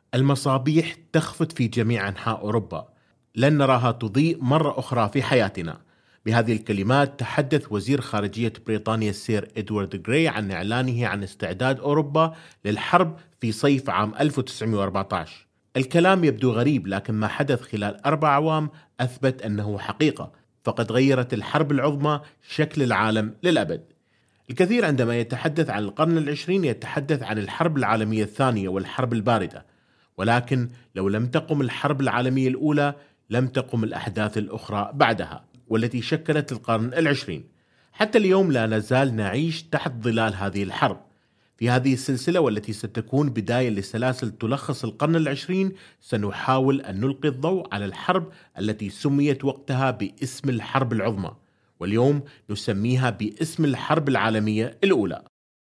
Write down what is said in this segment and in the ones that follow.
المصابيح تخفت في جميع أنحاء أوروبا، لن نراها تضيء مرة أخرى في حياتنا. بهذه الكلمات تحدث وزير خارجية بريطانيا السير إدوارد غراي عن إعلانه عن استعداد أوروبا للحرب في صيف عام 1914. الكلام يبدو غريب، لكن ما حدث خلال 4 أعوام أثبت أنه حقيقة، فقد غيرت الحرب العظمى شكل العالم للأبد. الكثير عندما يتحدث عن القرن العشرين يتحدث عن الحرب العالمية الثانية والحرب الباردة، ولكن لو لم تقم الحرب العالمية الأولى لم تقم الأحداث الأخرى بعدها والتي شكلت القرن العشرين. حتى اليوم لا نزال نعيش تحت ظلال هذه الحرب. في هذه السلسلة والتي ستكون بداية لسلاسل تلخص القرن العشرين، سنحاول أن نلقي الضوء على الحرب التي سميت وقتها باسم الحرب العظمى، واليوم نسميها باسم الحرب العالمية الأولى.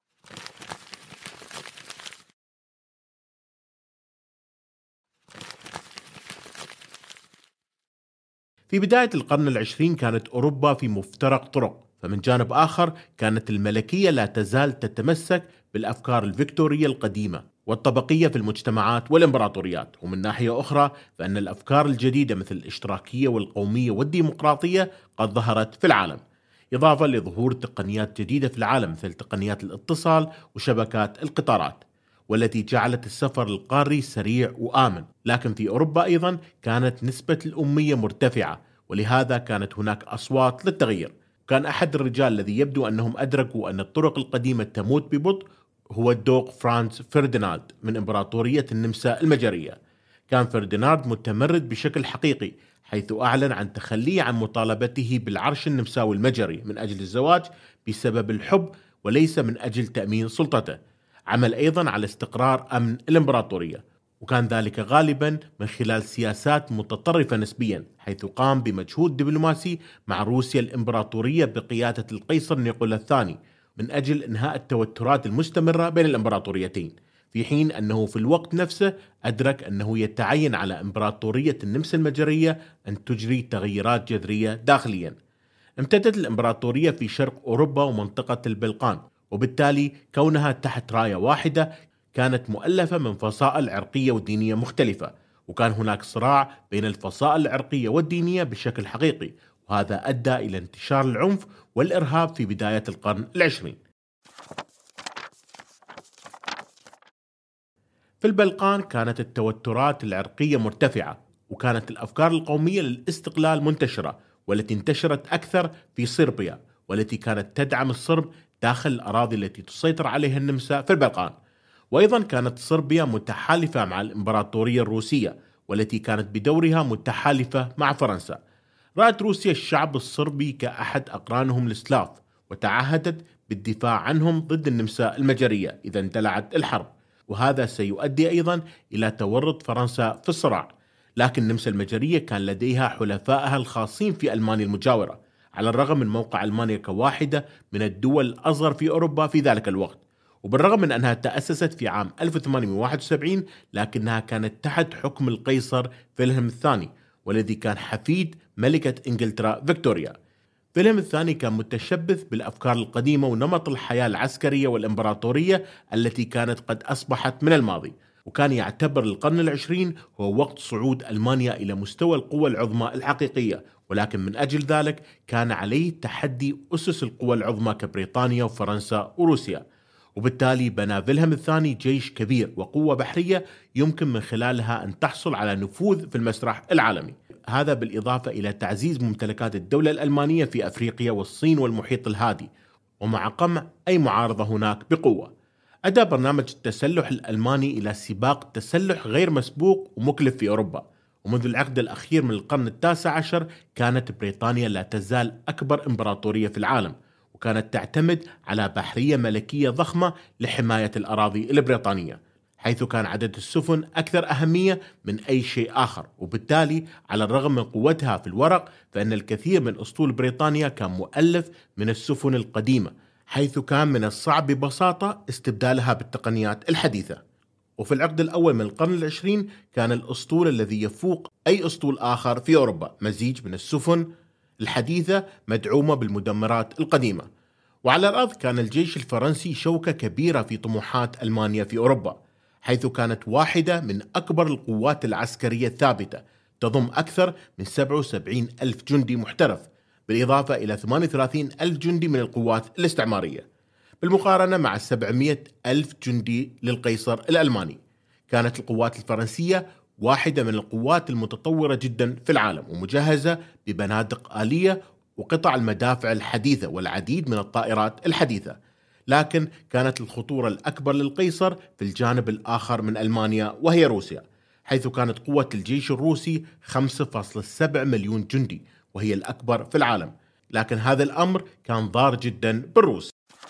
في بداية القرن العشرين كانت أوروبا في مفترق طرق، فمن جانب آخر كانت الملكية لا تزال تتمسك بالأفكار الفيكتورية القديمة والطبقية في المجتمعات والإمبراطوريات، ومن ناحية أخرى فإن الأفكار الجديدة مثل الاشتراكية والقومية والديمقراطية قد ظهرت في العالم، إضافة لظهور تقنيات جديدة في العالم مثل تقنيات الاتصال وشبكات القطارات، والتي جعلت السفر القاري سريع وآمن. لكن في أوروبا أيضا كانت نسبة الأمية مرتفعة، ولهذا كانت هناك أصوات للتغيير. كان أحد الرجال الذي يبدو أنهم أدركوا أن الطرق القديمة تموت ببطء هو الدوق فرانز فرديناند من إمبراطورية النمسا المجرية. كان فرديناند متمرد بشكل حقيقي، حيث أعلن عن تخليه عن مطالبته بالعرش النمساوي المجري من أجل الزواج بسبب الحب وليس من أجل تأمين سلطته. عمل أيضا على استقرار أمن الإمبراطورية، وكان ذلك غالبا من خلال سياسات متطرفة نسبيا، حيث قام بمجهود دبلوماسي مع روسيا الإمبراطورية بقيادة القيصر نيقولا الثاني من أجل إنهاء التوترات المستمرة بين الإمبراطوريتين، في حين أنه في الوقت نفسه أدرك أنه يتعين على إمبراطورية النمسا المجرية أن تجري تغييرات جذرية داخليا. امتدت الإمبراطورية في شرق أوروبا ومنطقة البلقان، وبالتالي كونها تحت راية واحدة كانت مؤلفة من فصائل عرقية ودينية مختلفة، وكان هناك صراع بين الفصائل العرقية والدينية بشكل حقيقي، وهذا أدى إلى انتشار العنف والإرهاب في بداية القرن العشرين. في البلقان كانت التوترات العرقية مرتفعة، وكانت الأفكار القومية للاستقلال منتشرة، والتي انتشرت أكثر في صربيا، والتي كانت تدعم الصرب داخل الأراضي التي تسيطر عليها النمسا في البلقان. وأيضا كانت صربيا متحالفة مع الإمبراطورية الروسية، والتي كانت بدورها متحالفة مع فرنسا. رأت روسيا الشعب الصربي كأحد أقرانهم السلاف، وتعهدت بالدفاع عنهم ضد النمسا المجرية إذا اندلعت الحرب، وهذا سيؤدي أيضا إلى تورط فرنسا في الصراع. لكن النمسا المجرية كان لديها حلفائها الخاصين في ألمانيا المجاورة، على الرغم من موقع ألمانيا كواحدة من الدول الأصغر في أوروبا في ذلك الوقت، وبالرغم من أنها تأسست في عام 1871 لكنها كانت تحت حكم القيصر فيلهم الثاني، والذي كان حفيد ملكة إنجلترا فيكتوريا. فيلهم الثاني كان متشبث بالأفكار القديمة ونمط الحياة العسكرية والإمبراطورية التي كانت قد أصبحت من الماضي، وكان يعتبر القرن العشرين هو وقت صعود ألمانيا إلى مستوى القوى العظمى الحقيقية، ولكن من أجل ذلك كان عليه تحدي أسس القوى العظمى كبريطانيا وفرنسا وروسيا، وبالتالي بنى فيلهم الثاني جيش كبير وقوة بحرية يمكن من خلالها أن تحصل على نفوذ في المسرح العالمي. هذا بالإضافة إلى تعزيز ممتلكات الدولة الألمانية في أفريقيا والصين والمحيط الهادي، ومع قمع أي معارضة هناك بقوة. أدى برنامج التسلح الألماني إلى سباق تسلح غير مسبوق ومكلف في أوروبا، ومنذ العقد الأخير من القرن التاسع عشر كانت بريطانيا لا تزال أكبر إمبراطورية في العالم، وكانت تعتمد على بحرية ملكية ضخمة لحماية الأراضي البريطانية، حيث كان عدد السفن أكثر أهمية من أي شيء آخر. وبالتالي على الرغم من قوتها في الورق فإن الكثير من أسطول بريطانيا كان مؤلف من السفن القديمة، حيث كان من الصعب ببساطة استبدالها بالتقنيات الحديثة. وفي العقد الأول من القرن العشرين كان الأسطول الذي يفوق أي أسطول آخر في أوروبا مزيج من السفن الحديثة مدعومة بالمدمرات القديمة. وعلى الأرض كان الجيش الفرنسي شوكة كبيرة في طموحات ألمانيا في أوروبا، حيث كانت واحدة من أكبر القوات العسكرية الثابتة تضم أكثر من 77 ألف جندي محترف، بالإضافة إلى 38 ألف جندي من القوات الاستعمارية، بالمقارنة مع 700 ألف جندي للقيصر الألماني. كانت القوات الفرنسية واحدة من القوات المتطورة جدا في العالم، ومجهزة ببنادق آلية وقطع المدافع الحديثة والعديد من الطائرات الحديثة. لكن كانت الخطورة الأكبر للقيصر في الجانب الآخر من ألمانيا، وهي روسيا، حيث كانت قوة الجيش الروسي 5.7 مليون جندي، وهي الأكبر في العالم. لكن هذا الأمر كان ضار جدا بالروس.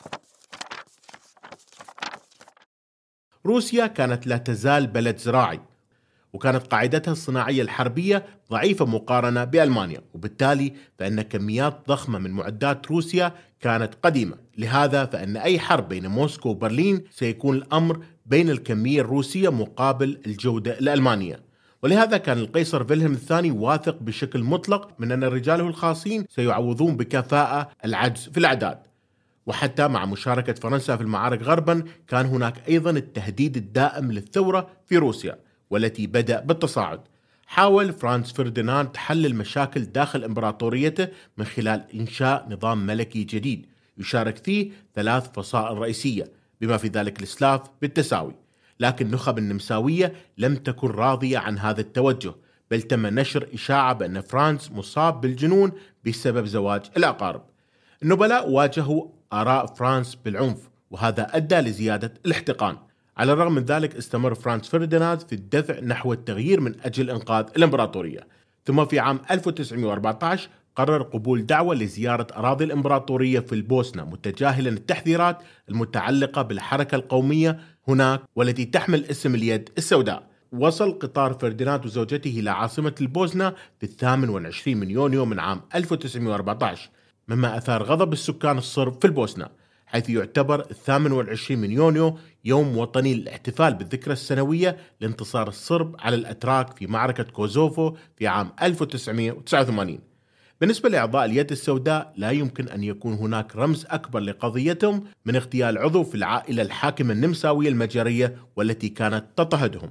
روسيا كانت لا تزال بلد زراعي، وكانت قاعدتها الصناعية الحربية ضعيفة مقارنة بألمانيا، وبالتالي فإن كميات ضخمة من معدات روسيا كانت قديمة. لهذا فإن أي حرب بين موسكو وبرلين سيكون الأمر بين الكمية الروسية مقابل الجودة الألمانية. ولهذا كان القيصر فيلهم الثاني واثق بشكل مطلق من أن رجاله الخاصين سيعوضون بكفاءة العجز في الأعداد. وحتى مع مشاركة فرنسا في المعارك غربا، كان هناك أيضا التهديد الدائم للثورة في روسيا، والتي بدأ بالتصاعد. حاول فرانز فرديناند حل المشاكل داخل إمبراطوريته من خلال إنشاء نظام ملكي جديد يشارك فيه 3 فصائل رئيسية، بما في ذلك السلاف بالتساوي. لكن النخب النمساوية لم تكن راضية عن هذا التوجه، بل تم نشر إشاعة بأن فرانز مصاب بالجنون بسبب زواج الأقارب. النبلاء واجهوا آراء فرانس بالعنف، وهذا أدى لزيادة الاحتقان. على الرغم من ذلك استمر فرانز فرديناند في الدفع نحو التغيير من أجل إنقاذ الإمبراطورية. ثم في عام 1914 قرر قبول دعوة لزيارة أراضي الإمبراطورية في البوسنة، متجاهلا التحذيرات المتعلقة بالحركة القومية هناك والتي تحمل اسم اليد السوداء. وصل قطار فرديناند وزوجته إلى عاصمة البوسنة في 28 من يونيو من عام 1914، مما أثار غضب السكان الصرب في البوسنة، حيث يعتبر 28 من يونيو يوم وطني للاحتفال بالذكرى السنوية لانتصار الصرب على الأتراك في معركة كوزوفو في عام 1989. بالنسبة لأعضاء اليد السوداء، لا يمكن أن يكون هناك رمز أكبر لقضيتهم من اغتيال عضو في العائلة الحاكمة النمساوية المجرية والتي كانت تضطهدهم.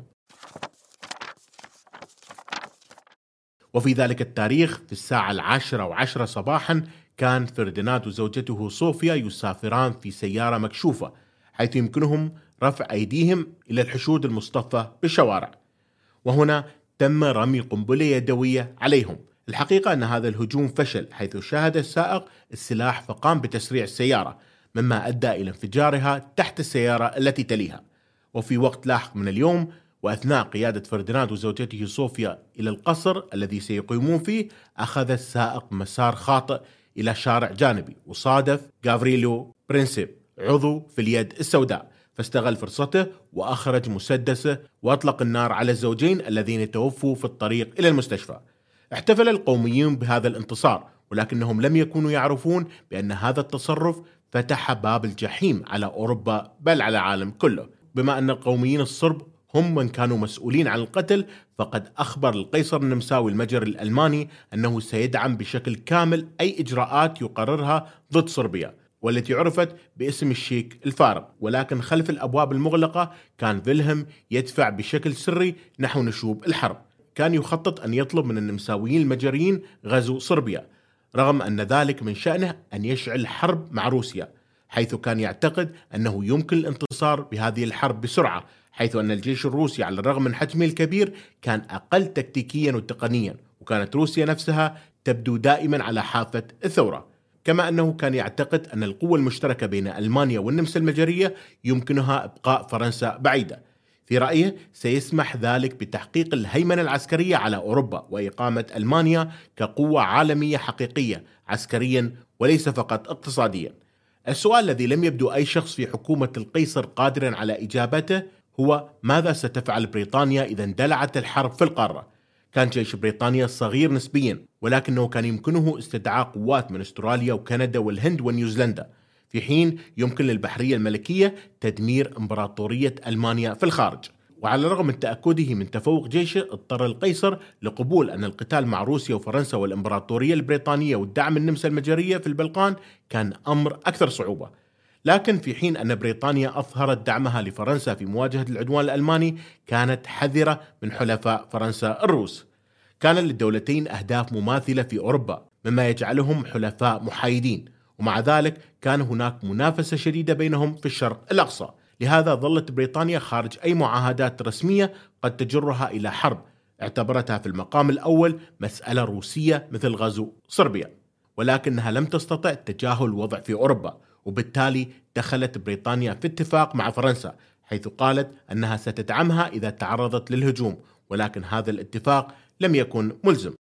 وفي ذلك التاريخ في الساعة 10:10 صباحا كان فرديناند وزوجته صوفيا يسافران في سيارة مكشوفة، حيث يمكنهم رفع أيديهم إلى الحشود المصطفى بالشوارع، وهنا تم رمي قنبلة يدوية عليهم. الحقيقة أن هذا الهجوم فشل، حيث شاهد السائق السلاح فقام بتسريع السيارة، مما أدى إلى انفجارها تحت السيارة التي تليها. وفي وقت لاحق من اليوم، وأثناء قيادة فرديناند وزوجته صوفيا إلى القصر الذي سيقيمون فيه، أخذ السائق مسار خاطئ إلى شارع جانبي، وصادف غافريلو برينسيب عضو في اليد السوداء، فاستغل فرصته وأخرج مسدسه وأطلق النار على الزوجين الذين توفوا في الطريق إلى المستشفى. احتفل القوميون بهذا الانتصار، ولكنهم لم يكونوا يعرفون بأن هذا التصرف فتح باب الجحيم على أوروبا، بل على العالم كله. بما أن القوميين الصرب هم من كانوا مسؤولين عن القتل، فقد أخبر القيصر النمساوي المجري الألماني أنه سيدعم بشكل كامل أي إجراءات يقررها ضد صربيا، والتي عرفت باسم الشيك الفارغ. ولكن خلف الأبواب المغلقة كان فيلهم يدفع بشكل سري نحو نشوب الحرب. كان يخطط أن يطلب من النمساويين المجريين غزو صربيا، رغم أن ذلك من شأنه أن يشعل حرب مع روسيا، حيث كان يعتقد أنه يمكن الانتصار بهذه الحرب بسرعة، حيث أن الجيش الروسي على الرغم من حجمه الكبير كان أقل تكتيكيا وتقنيا، وكانت روسيا نفسها تبدو دائما على حافة الثورة. كما أنه كان يعتقد أن القوة المشتركة بين ألمانيا والنمسا المجرية يمكنها إبقاء فرنسا بعيدة. في رأيه سيسمح ذلك بتحقيق الهيمنة العسكرية على أوروبا، وإقامة ألمانيا كقوة عالمية حقيقية عسكريا وليس فقط اقتصاديا. السؤال الذي لم يبدو أي شخص في حكومة القيصر قادرا على إجابته هو: ماذا ستفعل بريطانيا إذا اندلعت الحرب في القارة؟ كان جيش بريطانيا صغير نسبيا، ولكنه كان يمكنه استدعاء قوات من أستراليا وكندا والهند ونيوزيلندا، في حين يمكن للبحرية الملكية تدمير إمبراطورية ألمانيا في الخارج. وعلى الرغم من تأكده من تفوق جيشه، اضطر القيصر لقبول أن القتال مع روسيا وفرنسا والإمبراطورية البريطانية والدعم النمسا المجرية في البلقان كان أمر أكثر صعوبة. لكن في حين أن بريطانيا أظهرت دعمها لفرنسا في مواجهة العدوان الألماني، كانت حذرة من حلفاء فرنسا الروس. كان للدولتين أهداف مماثلة في أوروبا، مما يجعلهم حلفاء محايدين، ومع ذلك كان هناك منافسة شديدة بينهم في الشرق الأقصى. لهذا ظلت بريطانيا خارج أي معاهدات رسمية قد تجرها إلى حرب، اعتبرتها في المقام الأول مسألة روسية مثل غزو صربيا، ولكنها لم تستطع تجاهل الوضع في أوروبا، وبالتالي دخلت بريطانيا في اتفاق مع فرنسا، حيث قالت أنها ستدعمها إذا تعرضت للهجوم، ولكن هذا الاتفاق لم يكن ملزم.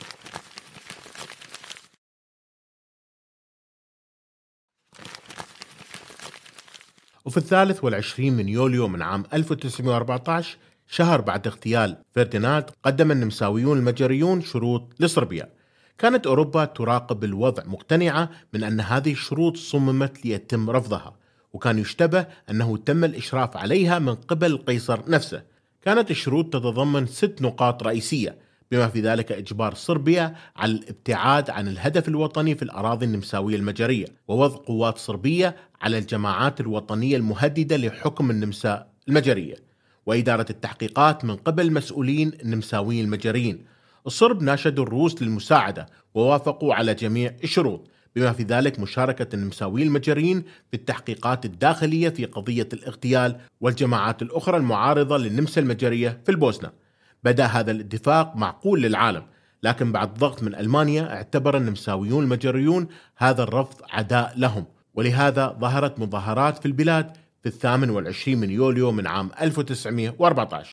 وفي 23 من يوليو من عام 1914، شهر بعد اغتيال فرديناند، قدم النمساويون المجريون شروط لصربيا. كانت أوروبا تراقب الوضع مقتنعة من أن هذه الشروط صممت ليتم رفضها، وكان يشتبه أنه تم الإشراف عليها من قبل القيصر نفسه. كانت الشروط تتضمن 6 نقاط رئيسية، بما في ذلك إجبار صربيا على الابتعاد عن الهدف الوطني في الأراضي النمساوية المجرية، ووضع قوات صربية على الجماعات الوطنية المهددة لحكم النمسا المجرية، وإدارة التحقيقات من قبل المسؤولين النمساويين المجريين. الصرب ناشدوا الروس للمساعدة ووافقوا على جميع الشروط، بما في ذلك مشاركة النمساويين المجريين في التحقيقات الداخلية في قضية الاغتيال والجماعات الأخرى المعارضة للنمسا المجرية في البوسنة. بدأ هذا الاتفاق معقول للعالم، لكن بعد ضغط من ألمانيا اعتبر النمساويون المجريون هذا الرفض عداء لهم، ولهذا ظهرت مظاهرات في البلاد في 28 من يوليو من عام 1914.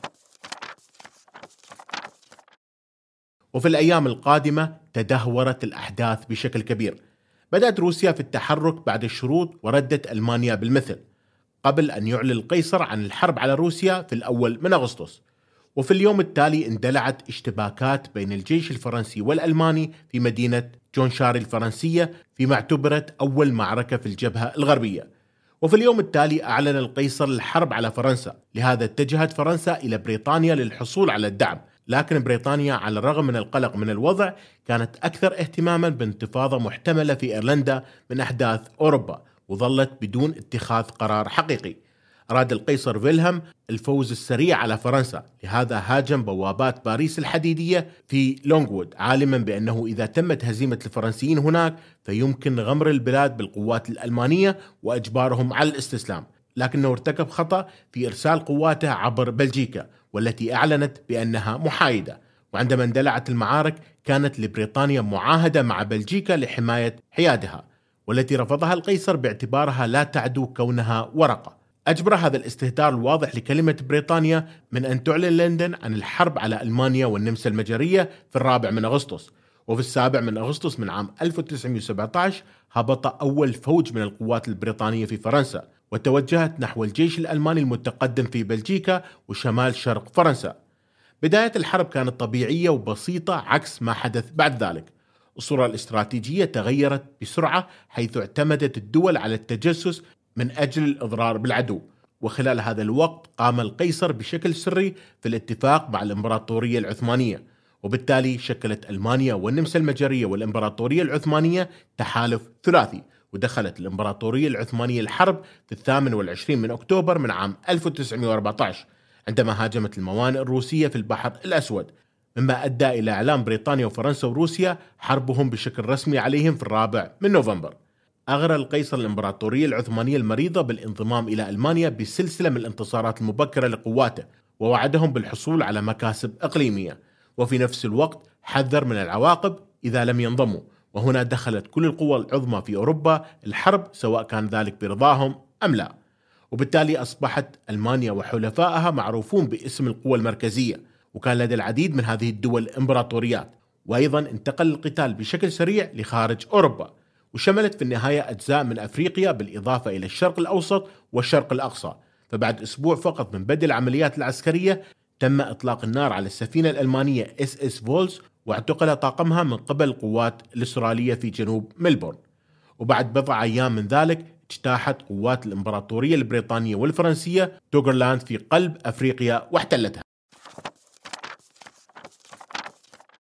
وفي الأيام القادمة تدهورت الأحداث بشكل كبير. بدأت روسيا في التحرك بعد الشروط، وردت ألمانيا بالمثل، قبل أن يعلن القيصر عن الحرب على روسيا في 1 من أغسطس. وفي اليوم التالي اندلعت اشتباكات بين الجيش الفرنسي والألماني في مدينة جونشاري الفرنسية، فيما اعتبرت أول معركة في الجبهة الغربية. وفي اليوم التالي أعلن القيصر الحرب على فرنسا، لهذا اتجهت فرنسا إلى بريطانيا للحصول على الدعم. لكن بريطانيا على الرغم من القلق من الوضع كانت أكثر اهتماما بانتفاضة محتملة في إيرلندا من أحداث أوروبا، وظلت بدون اتخاذ قرار حقيقي. أراد القيصر فيلهم الفوز السريع على فرنسا، لهذا هاجم بوابات باريس الحديدية في لونغوود، عالما بأنه إذا تمت هزيمة الفرنسيين هناك فيمكن غمر البلاد بالقوات الألمانية وإجبارهم على الاستسلام. لكنه ارتكب خطأ في إرسال قواته عبر بلجيكا، والتي أعلنت بأنها محايدة. وعندما اندلعت المعارك كانت لبريطانيا معاهدة مع بلجيكا لحماية حيادها، والتي رفضها القيصر باعتبارها لا تعدو كونها ورقة. أجبر هذا الاستهتار الواضح لكلمة بريطانيا من أن تعلن لندن عن الحرب على ألمانيا والنمسا المجرية في 4 من أغسطس. وفي 7 من أغسطس من عام 1917 هبط أول فوج من القوات البريطانية في فرنسا، وتوجهت نحو الجيش الألماني المتقدم في بلجيكا وشمال شرق فرنسا. بداية الحرب كانت طبيعية وبسيطة عكس ما حدث بعد ذلك. الصورة الاستراتيجية تغيرت بسرعة، حيث اعتمدت الدول على التجسس من أجل الإضرار بالعدو. وخلال هذا الوقت قام القيصر بشكل سري في الاتفاق مع الإمبراطورية العثمانية، وبالتالي شكلت ألمانيا والنمسا المجرية والإمبراطورية العثمانية تحالف ثلاثي. ودخلت الإمبراطورية العثمانية الحرب في 28 من أكتوبر من عام 1914، عندما هاجمت الموانئ الروسية في البحر الأسود، مما أدى إلى إعلان بريطانيا وفرنسا وروسيا حربهم بشكل رسمي عليهم في 4 من نوفمبر. أغرى القيصر الإمبراطورية العثمانية المريضة بالانضمام إلى ألمانيا بسلسلة من الانتصارات المبكرة لقواته، ووعدهم بالحصول على مكاسب إقليمية، وفي نفس الوقت حذر من العواقب إذا لم ينضموا. وهنا دخلت كل القوى العظمى في أوروبا الحرب، سواء كان ذلك برضاهم أم لا. وبالتالي أصبحت ألمانيا وحلفائها معروفون باسم القوى المركزية، وكان لدى العديد من هذه الدول إمبراطوريات. وأيضا انتقل القتال بشكل سريع لخارج أوروبا، وشملت في النهاية أجزاء من أفريقيا بالإضافة إلى الشرق الأوسط والشرق الأقصى. فبعد أسبوع فقط من بدء العمليات العسكرية تم إطلاق النار على السفينة الألمانية SS فولز، واعتقل طاقمها من قبل القوات الأسترالية في جنوب ملبورن. وبعد بضع أيام من ذلك اجتاحت قوات الإمبراطورية البريطانية والفرنسية توغرلاند في قلب أفريقيا واحتلتها.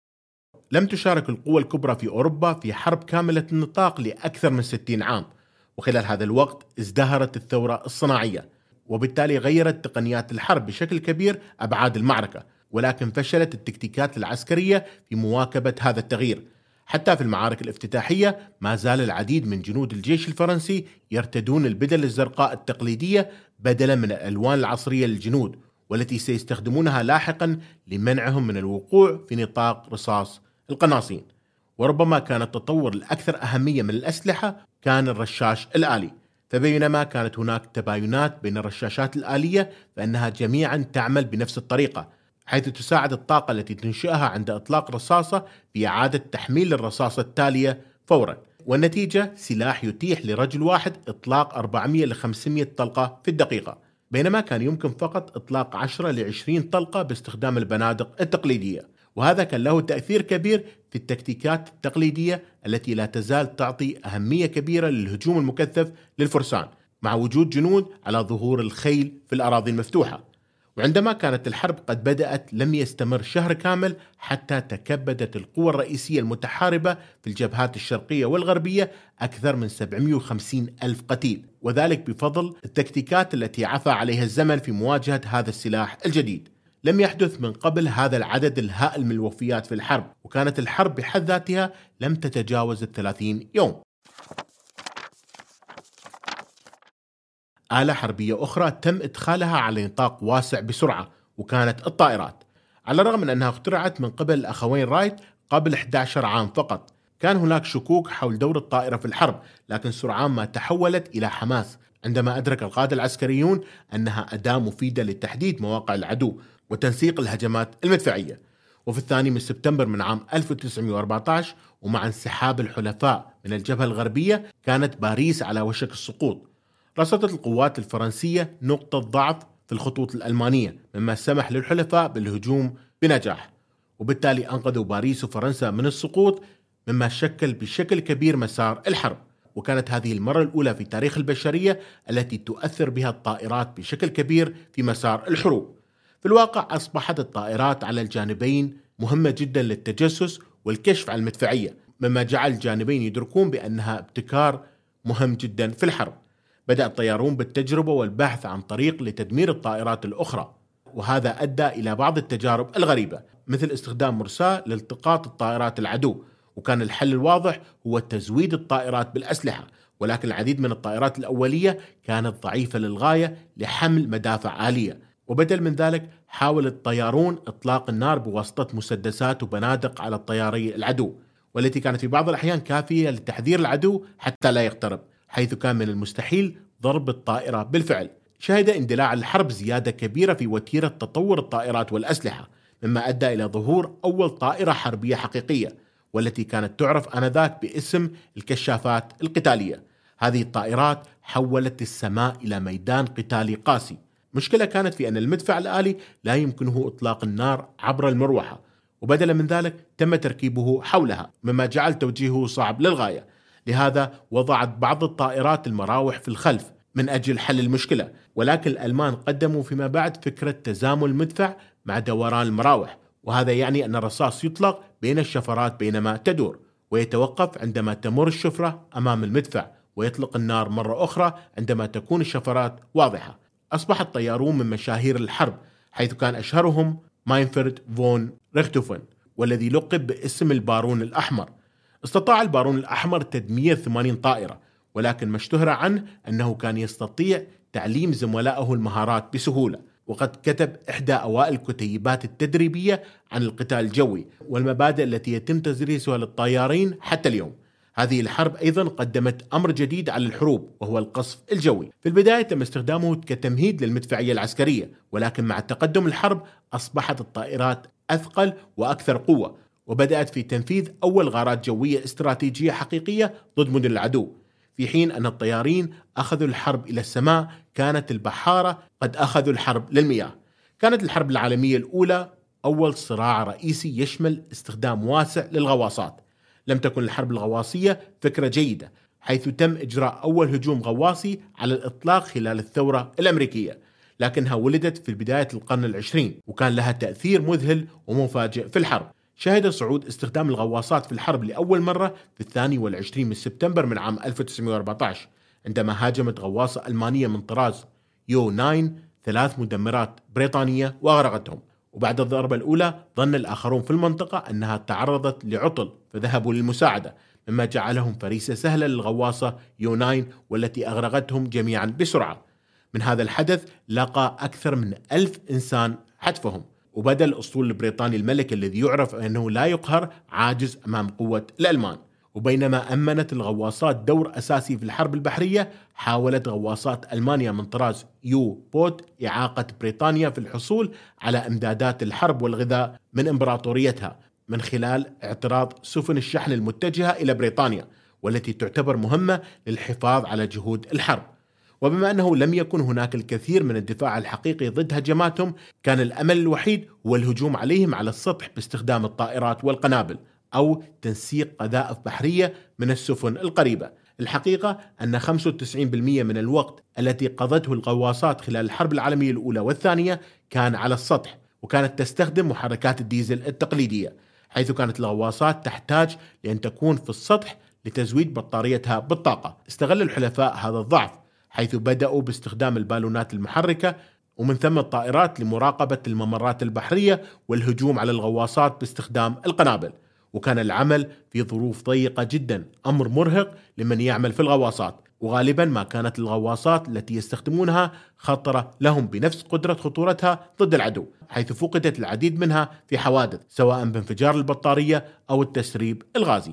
لم تشارك القوى الكبرى في أوروبا في حرب كاملة النطاق لأكثر من 60 عام، وخلال هذا الوقت ازدهرت الثورة الصناعية، وبالتالي غيرت تقنيات الحرب بشكل كبير أبعاد المعركة، ولكن فشلت التكتيكات العسكرية في مواكبة هذا التغيير. حتى في المعارك الافتتاحية ما زال العديد من جنود الجيش الفرنسي يرتدون البدل الزرقاء التقليدية بدلا من الألوان العصرية للجنود، والتي سيستخدمونها لاحقا لمنعهم من الوقوع في نطاق رصاص القناصين. وربما كان التطور الأكثر أهمية من الأسلحة كان الرشاش الآلي، فبينما كانت هناك تباينات بين الرشاشات الآلية فإنها جميعا تعمل بنفس الطريقة، حيث تساعد الطاقة التي تنشئها عند إطلاق رصاصة في إعادة تحميل الرصاصة التالية فورا، والنتيجة سلاح يتيح لرجل واحد إطلاق 400 ل 500 طلقة في الدقيقة، بينما كان يمكن فقط إطلاق 10 ل 20 طلقة باستخدام البنادق التقليدية. وهذا كان له تأثير كبير في التكتيكات التقليدية التي لا تزال تعطي أهمية كبيرة للهجوم المكثف للفرسان، مع وجود جنود على ظهور الخيل في الأراضي المفتوحة. وعندما كانت الحرب قد بدأت لم يستمر شهر كامل حتى تكبدت القوى الرئيسية المتحاربة في الجبهات الشرقية والغربية أكثر من 750 ألف قتيل، وذلك بفضل التكتيكات التي عفى عليها الزمن في مواجهة هذا السلاح الجديد. لم يحدث من قبل هذا العدد الهائل من الوفيات في الحرب، وكانت الحرب بحد ذاتها لم تتجاوز 30 يوم. آلة حربية أخرى تم إدخالها على نطاق واسع بسرعة، وكانت الطائرات. على الرغم من أنها اخترعت من قبل الأخوين رايت قبل 11 عام فقط، كان هناك شكوك حول دور الطائرة في الحرب، لكن سرعان ما تحولت إلى حماس عندما أدرك القادة العسكريون أنها أداة مفيدة لتحديد مواقع العدو وتنسيق الهجمات المدفعية. وفي 2 سبتمبر من عام 1914، ومع انسحاب الحلفاء من الجبهة الغربية، كانت باريس على وشك السقوط. رصدت القوات الفرنسية نقطة ضعف في الخطوط الألمانية، مما سمح للحلفاء بالهجوم بنجاح، وبالتالي أنقذوا باريس وفرنسا من السقوط، مما شكل بشكل كبير مسار الحرب. وكانت هذه المرة الأولى في تاريخ البشرية التي تؤثر بها الطائرات بشكل كبير في مسار الحروب. في الواقع أصبحت الطائرات على الجانبين مهمة جدا للتجسس والكشف عن المدفعية، مما جعل الجانبين يدركون بأنها ابتكار مهم جدا في الحرب. بدأ الطيارون بالتجربة والبحث عن طريق لتدمير الطائرات الأخرى، وهذا أدى إلى بعض التجارب الغريبة، مثل استخدام مرساة لالتقاط الطائرات العدو. وكان الحل الواضح هو تزويد الطائرات بالأسلحة، ولكن العديد من الطائرات الأولية كانت ضعيفة للغاية لحمل مدافع آلية، وبدل من ذلك حاول الطيارون إطلاق النار بواسطة مسدسات وبنادق على الطياري العدو، والتي كانت في بعض الأحيان كافية لتحذير العدو حتى لا يقترب، حيث كان من المستحيل ضرب الطائرة بالفعل. شهد اندلاع الحرب زيادة كبيرة في وتيرة تطور الطائرات والأسلحة، مما أدى إلى ظهور أول طائرة حربية حقيقية، والتي كانت تعرف آنذاك باسم الكشافات القتالية. هذه الطائرات حولت السماء إلى ميدان قتالي قاسي. مشكلة كانت في أن المدفع الآلي لا يمكنه إطلاق النار عبر المروحة، وبدلا من ذلك تم تركيبه حولها، مما جعل توجيهه صعب للغاية. لهذا وضعت بعض الطائرات المراوح في الخلف من أجل حل المشكلة، ولكن الألمان قدموا فيما بعد فكرة تزامن المدفع مع دوران المراوح، وهذا يعني أن الرصاص يطلق بين الشفرات بينما تدور، ويتوقف عندما تمر الشفرة أمام المدفع، ويطلق النار مرة أخرى عندما تكون الشفرات واضحة. أصبح الطيارون من مشاهير الحرب، حيث كان أشهرهم ماينفرد فون ريختوفن، والذي لقب باسم البارون الأحمر. استطاع البارون الأحمر تدمير 80 طائرة، ولكن ما اشتهر عنه أنه كان يستطيع تعليم زملائه المهارات بسهولة، وقد كتب إحدى أوائل الكتيبات التدريبية عن القتال الجوي والمبادئ التي يتم تدريسها للطيارين حتى اليوم. هذه الحرب أيضا قدمت أمر جديد على الحروب، وهو القصف الجوي. في البداية تم استخدامه كتمهيد للمدفعية العسكرية، ولكن مع تقدم الحرب أصبحت الطائرات أثقل وأكثر قوة، وبدأت في تنفيذ أول غارات جوية استراتيجية حقيقية ضد مدن العدو. في حين أن الطيارين أخذوا الحرب إلى السماء، كانت البحارة قد أخذوا الحرب للمياه. كانت الحرب العالمية الأولى أول صراع رئيسي يشمل استخدام واسع للغواصات. لم تكن الحرب الغواصية فكرة جيدة، حيث تم إجراء أول هجوم غواصي على الإطلاق خلال الثورة الأمريكية، لكنها ولدت في بداية القرن العشرين، وكان لها تأثير مذهل ومفاجئ في الحرب. شهد صعود استخدام الغواصات في الحرب لأول مرة في 22 من سبتمبر من عام 1914، عندما هاجمت غواصة ألمانية من طراز يو 9 3 مدمرات بريطانية وأغرقتهم. وبعد الضربة الأولى ظن الآخرون في المنطقة أنها تعرضت لعطل فذهبوا للمساعدة، مما جعلهم فريسة سهلة للغواصة يو 9 والتي أغرقتهم جميعا بسرعة. من هذا الحدث لقى أكثر من 1000 إنسان حتفهم، وبدأ الأسطول البريطاني الملكي الذي يعرف أنه لا يقهر عاجز أمام قوة الألمان. وبينما أمنت الغواصات دور أساسي في الحرب البحرية، حاولت غواصات ألمانيا من طراز يو بوت إعاقة بريطانيا في الحصول على إمدادات الحرب والغذاء من إمبراطوريتها من خلال اعتراض سفن الشحن المتجهة إلى بريطانيا، والتي تعتبر مهمة للحفاظ على جهود الحرب. وبما أنه لم يكن هناك الكثير من الدفاع الحقيقي ضد هجماتهم، كان الأمل الوحيد هو الهجوم عليهم على السطح باستخدام الطائرات والقنابل أو تنسيق قذائف بحرية من السفن القريبة. الحقيقة أن 95% من الوقت التي قضته الغواصات خلال الحرب العالمية الأولى والثانية كان على السطح، وكانت تستخدم محركات الديزل التقليدية، حيث كانت الغواصات تحتاج لأن تكون في السطح لتزويد بطاريتها بالطاقة. استغل الحلفاء هذا الضعف، حيث بدأوا باستخدام البالونات المحركة ومن ثم الطائرات لمراقبة الممرات البحرية والهجوم على الغواصات باستخدام القنابل. وكان العمل في ظروف ضيقة جدا، أمر مرهق لمن يعمل في الغواصات، وغالبا ما كانت الغواصات التي يستخدمونها خطرة لهم بنفس قدرة خطورتها ضد العدو، حيث فقدت العديد منها في حوادث سواء بانفجار البطارية أو التسريب الغازي.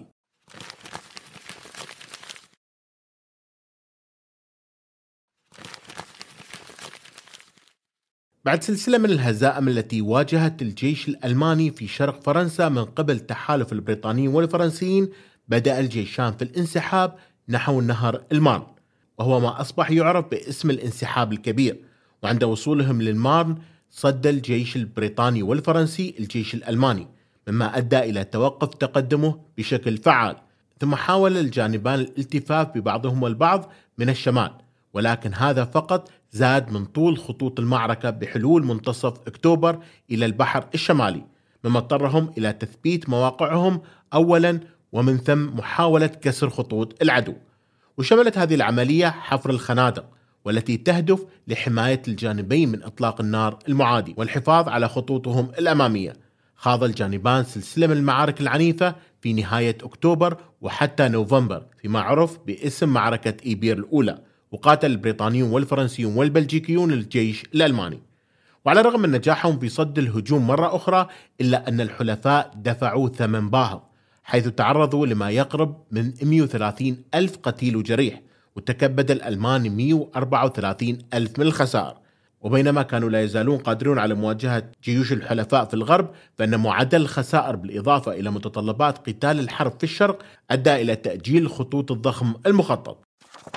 بعد سلسلة من الهزائم التي واجهت الجيش الألماني في شرق فرنسا من قبل تحالف البريطانيين والفرنسيين، بدأ الجيشان في الانسحاب نحو نهر المارن، وهو ما أصبح يعرف باسم الانسحاب الكبير. وعند وصولهم للمارن صد الجيش البريطاني والفرنسي الجيش الألماني، مما أدى إلى توقف تقدمه بشكل فعال. ثم حاول الجانبان الالتفاف ببعضهما البعض من الشمال، ولكن هذا فقط زاد من طول خطوط المعركة بحلول منتصف أكتوبر إلى البحر الشمالي، مما اضطرهم إلى تثبيت مواقعهم أولا، ومن ثم محاولة كسر خطوط العدو. وشملت هذه العملية حفر الخنادق، والتي تهدف لحماية الجانبين من إطلاق النار المعادي والحفاظ على خطوطهم الأمامية. خاض الجانبان سلسلة من المعارك العنيفة في نهاية أكتوبر وحتى نوفمبر فيما عرف باسم معركة إيبير الأولى، وقاتل البريطانيون والفرنسيون والبلجيكيون الجيش الألماني. وعلى الرغم من نجاحهم في صد الهجوم مرة أخرى، إلا أن الحلفاء دفعوا ثمن باهظ، حيث تعرضوا لما يقرب من 130 ألف قتيل وجريح، وتكبد الألمان 134 ألف من الخسائر. وبينما كانوا لا يزالون قادرون على مواجهة جيوش الحلفاء في الغرب، فإن معدل الخسائر بالإضافة إلى متطلبات قتال الحرب في الشرق أدى إلى تأجيل الخطوط الضخم المخطط.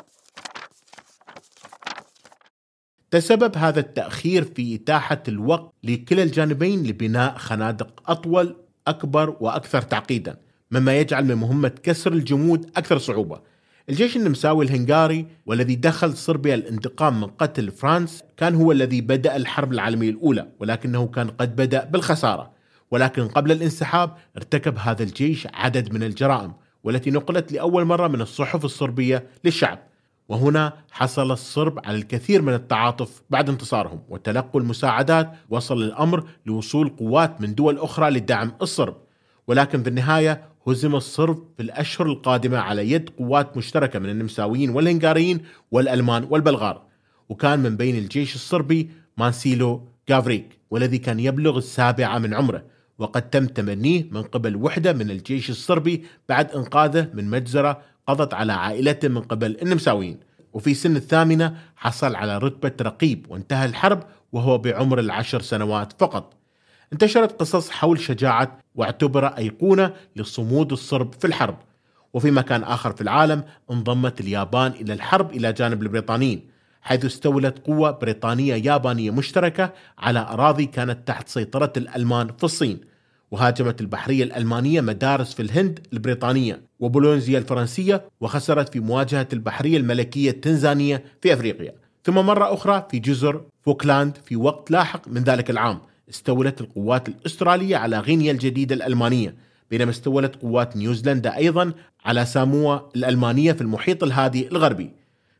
تسبب هذا التأخير في إتاحة الوقت لكلا الجانبين لبناء خنادق أطول أكبر وأكثر تعقيدا، مما يجعل من مهمة كسر الجمود أكثر صعوبة. الجيش النمساوي الهنغاري والذي دخل صربيا الانتقام من قتل فرانس كان هو الذي بدأ الحرب العالمية الأولى، ولكنه كان قد بدأ بالخسارة. ولكن قبل الانسحاب ارتكب هذا الجيش عدد من الجرائم، والتي نقلت لأول مرة من الصحف الصربية للشعب. وهنا حصل الصرب على الكثير من التعاطف بعد انتصارهم وتلقوا المساعدات. وصل الأمر لوصول قوات من دول أخرى لدعم الصرب، ولكن في النهاية هزم الصرب في الأشهر القادمة على يد قوات مشتركة من النمساويين والهنغاريين والألمان والبلغار. وكان من بين الجيش الصربي مانسيلو غافريك، والذي كان يبلغ 7 من عمره، وقد تم تمنيه من قبل وحدة من الجيش الصربي بعد إنقاذه من مجزرة قضت على عائلته من قبل النمساويين. وفي سن 8 حصل على رتبة رقيب، وانتهى الحرب وهو بعمر 10 سنوات فقط. انتشرت قصص حول شجاعة واعتبر أيقونة لصمود الصرب في الحرب. وفي مكان آخر في العالم انضمت اليابان إلى الحرب إلى جانب البريطانيين، حيث استولت قوة بريطانية يابانية مشتركة على أراضي كانت تحت سيطرة الألمان في الصين. وهاجمت البحرية الألمانية مدارس في الهند البريطانية وبولونزيا الفرنسية، وخسرت في مواجهة البحرية الملكية التنزانية في أفريقيا. ثم مرة أخرى في جزر فوكلاند في وقت لاحق من ذلك العام استولت القوات الأسترالية على غينيا الجديدة الألمانية، بينما استولت قوات نيوزيلندا أيضا على ساموا الألمانية في المحيط الهادي الغربي.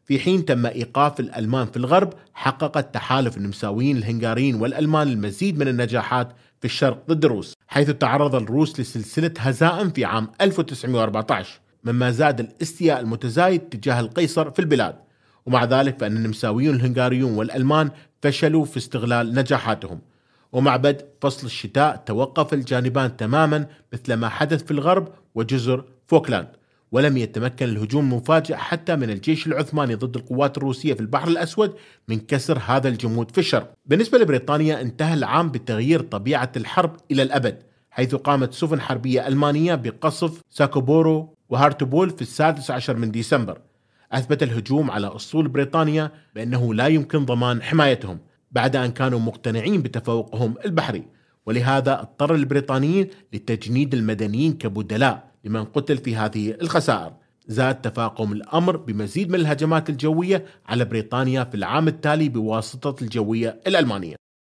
في حين تم إيقاف الألمان في الغرب، حقق التحالف النمساويين الهنغاريين والألمان المزيد من النجاحات في الشرق ضد الروس، حيث تعرض الروس لسلسلة هزائم في عام 1914، مما زاد الاستياء المتزايد تجاه القيصر في البلاد. ومع ذلك فإن النمساويون الهنغاريون والألمان فشلوا في استغلال نجاحاتهم، ومع بدء فصل الشتاء توقف الجانبان تماما مثل ما حدث في الغرب وجزر فوكلاند، ولم يتمكن الهجوم المفاجئ حتى من الجيش العثماني ضد القوات الروسية في البحر الأسود من كسر هذا الجمود في الشرق. بالنسبة لبريطانيا، انتهى العام بتغيير طبيعة الحرب إلى الأبد، حيث قامت سفن حربية ألمانية بقصف ساكوبورو وهارتبول في 16 من ديسمبر. أثبت الهجوم على أسطول بريطانيا بأنه لا يمكن ضمان حمايتهم بعد أن كانوا مقتنعين بتفوقهم البحري، ولهذا اضطر البريطانيين لتجنيد المدنيين كبدلاء لمن قتل في هذه الخسائر. زاد تفاقم الأمر بمزيد من الهجمات الجوية على بريطانيا في العام التالي بواسطة الجوية الألمانية.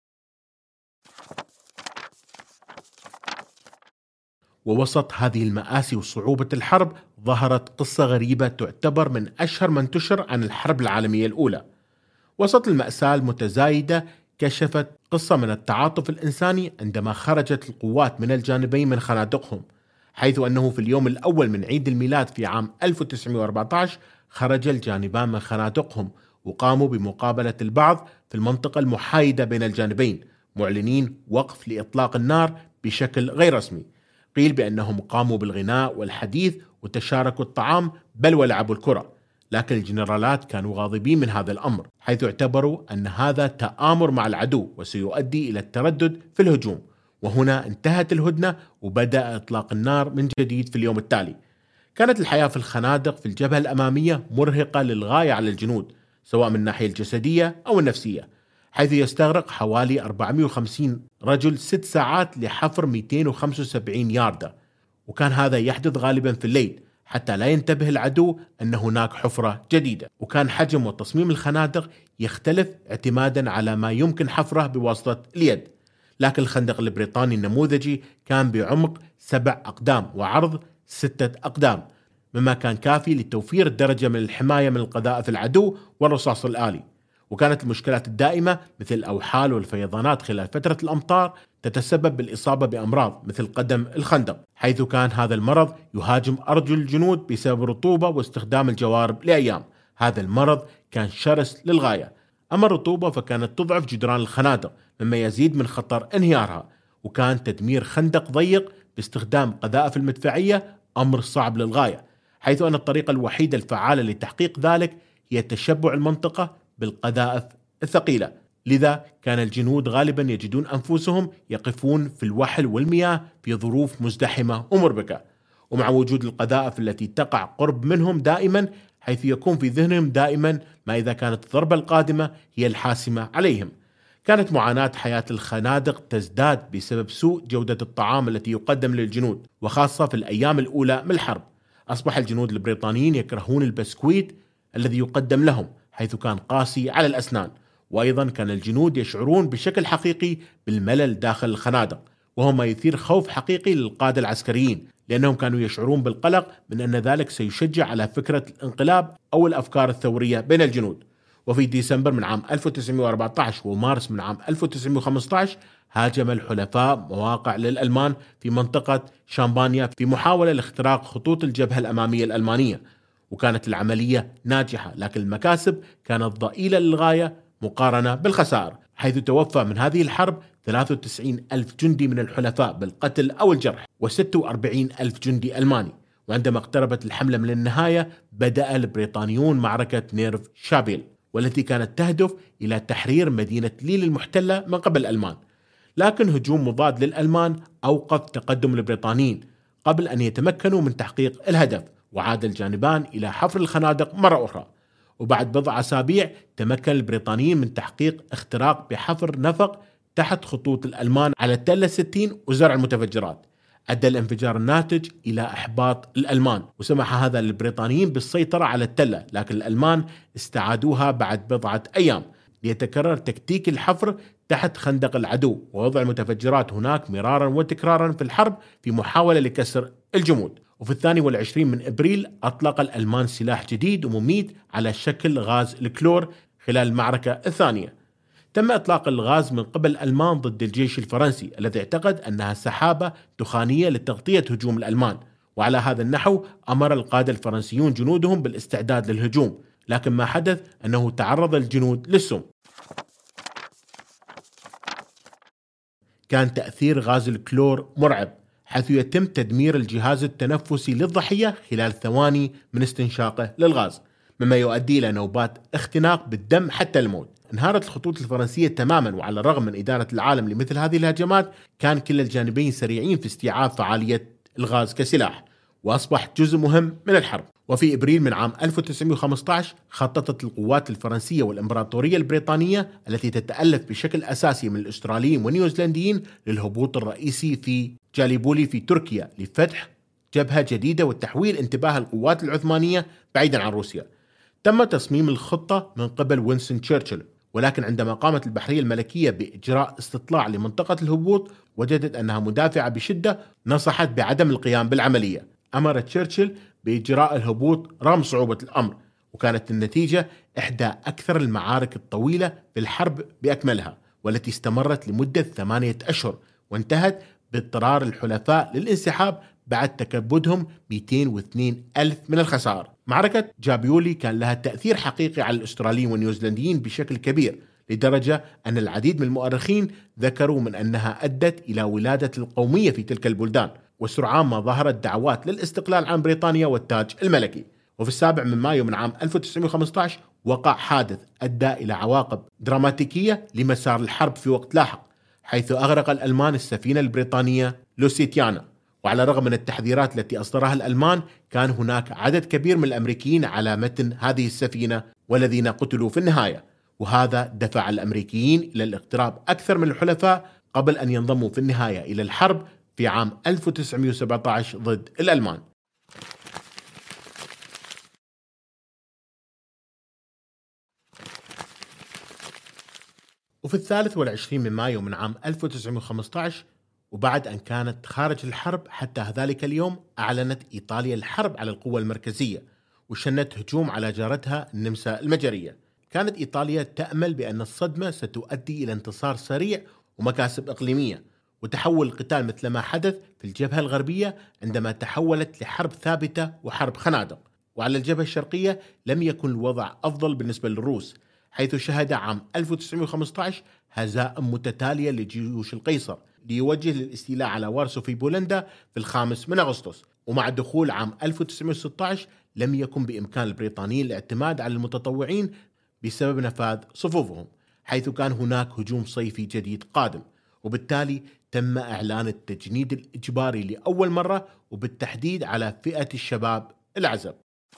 ووسط هذه المآسي وصعوبة الحرب، ظهرت قصة غريبة تعتبر من أشهر ما انتشر عن الحرب العالمية الأولى. وسط المأساة المتزايدة، كشفت قصة من التعاطف الإنساني عندما خرجت القوات من الجانبين من خنادقهم، حيث أنه في اليوم الأول من عيد الميلاد في عام 1914 خرج الجانبان من خنادقهم وقاموا بمقابلة البعض في المنطقة المحايدة بين الجانبين، معلنين وقف لإطلاق النار بشكل غير رسمي. قيل بأنهم قاموا بالغناء والحديث وتشاركوا الطعام بل ولعبوا الكرة، لكن الجنرالات كانوا غاضبين من هذا الأمر، حيث اعتبروا أن هذا تآمر مع العدو وسيؤدي إلى التردد في الهجوم. وهنا انتهت الهدنة وبدأ إطلاق النار من جديد في اليوم التالي. كانت الحياة في الخنادق في الجبهة الأمامية مرهقة للغاية على الجنود، سواء من الناحية الجسدية أو النفسية، حيث يستغرق حوالي 450 رجل 6 ساعات لحفر 275 ياردة، وكان هذا يحدث غالبا في الليل حتى لا ينتبه العدو أن هناك حفرة جديدة. وكان حجم وتصميم الخنادق يختلف اعتمادا على ما يمكن حفره بواسطة اليد، لكن الخندق البريطاني النموذجي كان بعمق 7 أقدام وعرض 6 أقدام، مما كان كافي لتوفير درجة من الحماية من القذائف العدو والرصاص الآلي. وكانت المشكلات الدائمة مثل الأوحال والفيضانات خلال فترة الأمطار تتسبب بالإصابة بأمراض مثل قدم الخندق، حيث كان هذا المرض يهاجم أرجل الجنود بسبب الرطوبة واستخدام الجوارب لأيام. هذا المرض كان شرس للغاية. أما الرطوبة فكانت تضعف جدران الخنادق مما يزيد من خطر انهيارها، وكان تدمير خندق ضيق باستخدام قذائف المدفعية أمر صعب للغاية، حيث أن الطريقة الوحيدة الفعالة لتحقيق ذلك هي تشبع المنطقة بالقذائف الثقيلة. لذا كان الجنود غالبا يجدون أنفسهم يقفون في الوحل والمياه في ظروف مزدحمة ومربكة، ومع وجود القذائف التي تقع قرب منهم دائما، حيث يكون في ذهنهم دائما ما إذا كانت الضربة القادمة هي الحاسمة عليهم. كانت معاناة حياة الخنادق تزداد بسبب سوء جودة الطعام التي يقدم للجنود، وخاصة في الأيام الأولى من الحرب. أصبح الجنود البريطانيين يكرهون البسكويت الذي يقدم لهم، حيث كان قاسي على الأسنان. وأيضا كان الجنود يشعرون بشكل حقيقي بالملل داخل الخنادق، وهو ما يثير خوف حقيقي للقادة العسكريين، لأنهم كانوا يشعرون بالقلق من أن ذلك سيشجع على فكرة الانقلاب أو الأفكار الثورية بين الجنود. وفي ديسمبر من عام 1914 ومارس من عام 1915 هاجم الحلفاء مواقع للألمان في منطقة شامبانيا في محاولة لاختراق خطوط الجبهة الأمامية الألمانية، وكانت العملية ناجحة، لكن المكاسب كانت ضئيلة للغاية مقارنة بالخسائر، حيث توفى من هذه الحرب 93 ألف جندي من الحلفاء بالقتل أو الجرح و46 ألف جندي ألماني. وعندما اقتربت الحملة من النهاية، بدأ البريطانيون معركة نيرف شابيل، والتي كانت تهدف إلى تحرير مدينة ليل المحتلة من قبل الألمان. لكن هجوم مضاد للألمان أوقف تقدم البريطانيين قبل أن يتمكنوا من تحقيق الهدف، وعاد الجانبان إلى حفر الخنادق مرة أخرى. وبعد بضع أسابيع تمكن البريطانيين من تحقيق اختراق بحفر نفق تحت خطوط الألمان على التلة 60 وزرع المتفجرات. أدى الانفجار الناتج إلى إحباط الألمان، وسمح هذا للبريطانيين بالسيطرة على التلة، لكن الألمان استعادوها بعد بضعة أيام ليتكرر تكتيك الحفر تحت خندق العدو ووضع المتفجرات هناك مرارا وتكرارا في الحرب في محاولة لكسر الجمود. وفي 22 من إبريل أطلق الألمان سلاح جديد ومميت على شكل غاز الكلور خلال المعركة الثانية. تم إطلاق الغاز من قبل الألمان ضد الجيش الفرنسي الذي اعتقد أنها سحابة دخانية لتغطية هجوم الألمان، وعلى هذا النحو أمر القادة الفرنسيون جنودهم بالاستعداد للهجوم، لكن ما حدث أنه تعرض الجنود للسم. كان تأثير غاز الكلور مرعب، حيث يتم تدمير الجهاز التنفسي للضحية خلال ثواني من استنشاقه للغاز، مما يؤدي إلى نوبات اختناق بالدم حتى الموت. انهارت الخطوط الفرنسية تماما، وعلى الرغم من إدانة العالم لمثل هذه الهجمات كان كلا الجانبين سريعين في استيعاب فعالية الغاز كسلاح، وأصبح جزء مهم من الحرب. وفي إبريل من عام 1915 خططت القوات الفرنسية والإمبراطورية البريطانية التي تتألف بشكل أساسي من الأستراليين والنيوزيلنديين للهبوط الرئيسي في جاليبولي في تركيا لفتح جبهة جديدة وتحويل انتباه القوات العثمانية بعيدا عن روسيا. تم تصميم الخطة من قبل وينستون تشرشل، ولكن عندما قامت البحرية الملكية بإجراء استطلاع لمنطقة الهبوط وجدت أنها مدافعة بشدة، نصحت بعدم القيام بالعملية. أمر تشرشل بإجراء الهبوط رغم صعوبة الأمر، وكانت النتيجة إحدى أكثر المعارك الطويلة في الحرب بأكملها، والتي استمرت لمدة 8 أشهر، وانتهت باضطرار الحلفاء للانسحاب بعد تكبدهم 202 ألف من الخسائر. معركة جابيولي كان لها تأثير حقيقي على الأستراليين والنيوزيلنديين بشكل كبير، لدرجة أن العديد من المؤرخين ذكروا من أنها أدت إلى ولادة القومية في تلك البلدان، وسرعان ما ظهرت دعوات للاستقلال عن بريطانيا والتاج الملكي. وفي 7 من مايو من عام 1915 وقع حادث أدى إلى عواقب دراماتيكية لمسار الحرب في وقت لاحق، حيث أغرق الألمان السفينة البريطانية لوسيتيانا. وعلى الرغم من التحذيرات التي أصدرها الألمان، كان هناك عدد كبير من الأمريكيين على متن هذه السفينة والذين قتلوا في النهاية، وهذا دفع الأمريكيين إلى الاقتراب أكثر من الحلفاء قبل أن ينضموا في النهاية إلى الحرب في عام 1917 ضد الألمان. وفي 23 من مايو من عام 1915، وبعد أن كانت خارج الحرب حتى ذلك اليوم، أعلنت إيطاليا الحرب على القوى المركزية وشنت هجوم على جارتها النمسا المجرية. كانت إيطاليا تأمل بأن الصدمة ستؤدي إلى انتصار سريع ومكاسب إقليمية، وتحول القتال مثل ما حدث في الجبهة الغربية عندما تحولت لحرب ثابتة وحرب خنادق. وعلى الجبهة الشرقية لم يكن الوضع أفضل بالنسبة للروس، حيث شهد عام 1915 هزائم متتالية لجيوش القيصر ليوجه للاستيلاء على وارسو في بولندا في 5 من أغسطس. ومع دخول عام 1916 لم يكن بإمكان البريطانيين الاعتماد على المتطوعين بسبب نفاذ صفوفهم، حيث كان هناك هجوم صيفي جديد قادم، وبالتالي تم إعلان التجنيد الإجباري لأول مرة، وبالتحديد على فئة الشباب الأعزب.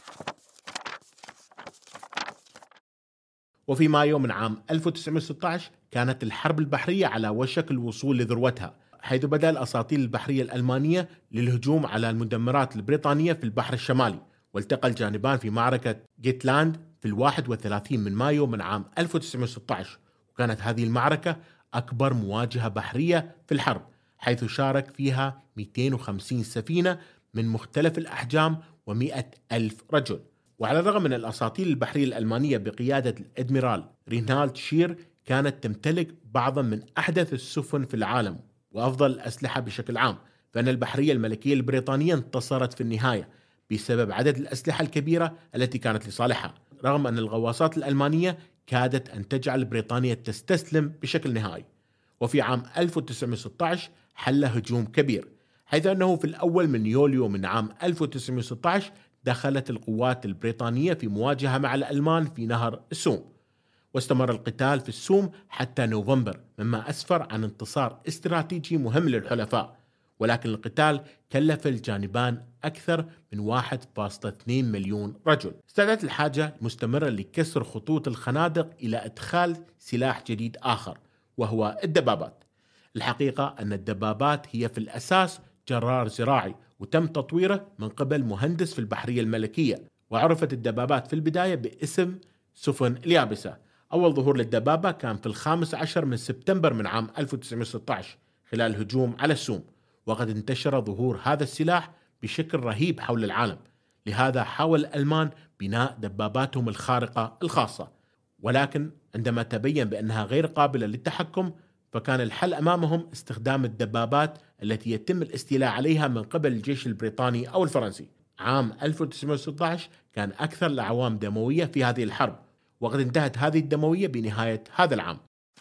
وفي مايو من عام 1916 كانت الحرب البحرية على وشك الوصول لذروتها، حيث بدأ الأساطيل البحرية الألمانية للهجوم على المدمرات البريطانية في البحر الشمالي، والتقى الجانبان في معركة جيتلاند في 31 من مايو من عام 1916. وكانت هذه المعركة أكبر مواجهة بحرية في الحرب، حيث شارك فيها 250 سفينة من مختلف الأحجام و100 ألف رجل. وعلى الرغم من الأساطيل البحرية الألمانية بقيادة الأدميرال رينهالد شير كانت تمتلك بعضا من أحدث السفن في العالم وأفضل الأسلحة بشكل عام، فإن البحرية الملكية البريطانية انتصرت في النهاية بسبب عدد الأسلحة الكبيرة التي كانت لصالحها، رغم أن الغواصات الألمانية كادت أن تجعل بريطانيا تستسلم بشكل نهائي. وفي عام 1916 حل هجوم كبير، حيث أنه في الأول من يوليو من عام 1916 دخلت القوات البريطانية في مواجهة مع الألمان في نهر السوم، واستمر القتال في السوم حتى نوفمبر، مما أسفر عن انتصار استراتيجي مهم للحلفاء. ولكن القتال كلف الجانبان أكثر من 1.2 مليون رجل. استعدت الحاجة مستمرة لكسر خطوط الخنادق إلى إدخال سلاح جديد آخر، وهو الدبابات. الحقيقة أن الدبابات هي في الأساس جرار زراعي، وتم تطويره من قبل مهندس في البحرية الملكية، وعرفت الدبابات في البداية باسم سفن اليابسة. أول ظهور للدبابة كان في 15 من سبتمبر من عام 1916 خلال هجوم على السوم، وقد انتشر ظهور هذا السلاح بشكل رهيب حول العالم. لهذا حاول الألمان بناء دباباتهم الخارقة الخاصة، ولكن عندما تبين بأنها غير قابلة للتحكم فكان الحل أمامهم استخدام الدبابات التي يتم الاستيلاء عليها من قبل الجيش البريطاني أو الفرنسي. عام 1916 كان أكثر الأعوام دموية في هذه الحرب، وقد انتهت هذه الدموية بنهاية هذا العام.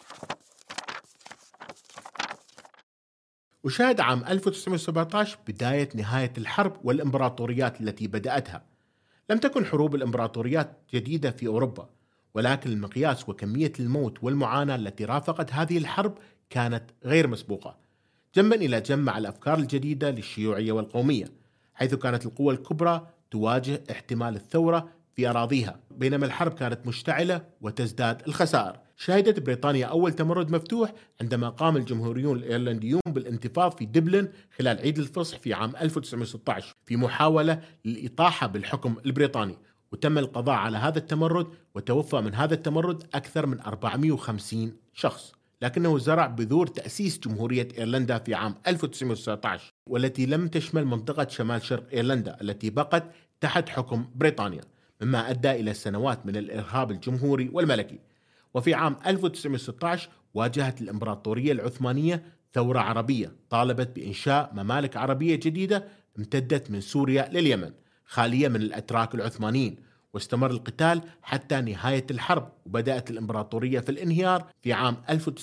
وشهد عام 1917 بداية نهاية الحرب والإمبراطوريات التي بدأتها. لم تكن حروب الإمبراطوريات جديدة في أوروبا، ولكن المقياس وكمية الموت والمعاناة التي رافقت هذه الحرب كانت غير مسبوقة، جنبا إلى جنب مع الأفكار الجديدة للشيوعية والقومية، حيث كانت القوى الكبرى تواجه احتمال الثورة في أراضيها، بينما الحرب كانت مشتعلة وتزداد الخسائر. شهدت بريطانيا أول تمرد مفتوح عندما قام الجمهوريون الإيرلنديون بالانتفاض في دبلن خلال عيد الفصح في عام 1916 في محاولة للإطاحة بالحكم البريطاني، وتم القضاء على هذا التمرد، وتوفى من هذا التمرد أكثر من 450 شخص. لكنه زرع بذور تأسيس جمهورية إيرلندا في عام 1919، والتي لم تشمل منطقة شمال شرق إيرلندا التي بقت تحت حكم بريطانيا، مما أدى إلى سنوات من الإرهاب الجمهوري والملكي. وفي عام 1916 واجهت الإمبراطورية العثمانية ثورة عربية طالبت بإنشاء ممالك عربية جديدة امتدت من سوريا لليمن خالية من الأتراك العثمانيين، واستمر القتال حتى نهاية الحرب، وبدأت الإمبراطورية في الانهيار في عام